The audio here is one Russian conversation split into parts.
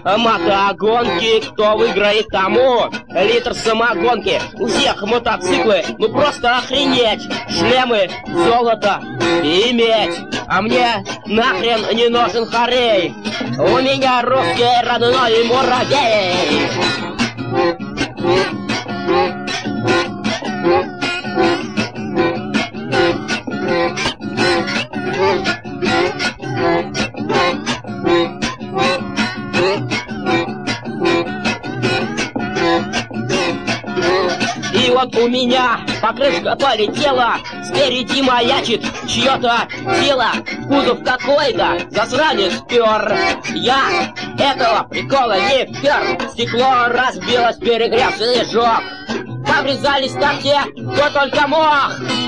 Мотогонки, кто выиграет, тому литр самогонки. У всех мотоциклы, ну просто охренеть. Шлемы, золото и медь. А мне нахрен не нужен хорей. У меня русский родной муравей. И вот у меня покрышка полетела, спереди маячит чье-то тело, кузов какой-то засранец пер. Я этого прикола не пер, стекло разбилось, перегревший жёг. Поврезались там те, кто только мог.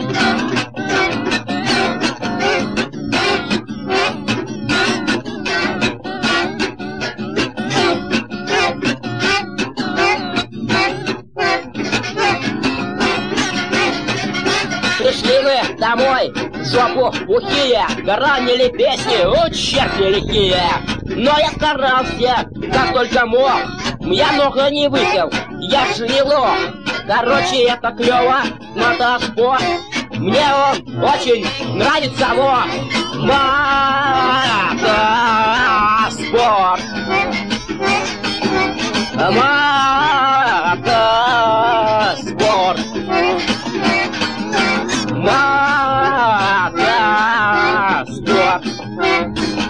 Пришли мы домой, в жопу бухие, горанили песни, о, черти лихие. Но я старался, как только мог, я много не выпил, я ж не лох. Короче, это клёво, мотоспорт, мне он очень нравится, вот. Мотоспорт. Мотоспорт. Мотоспорт.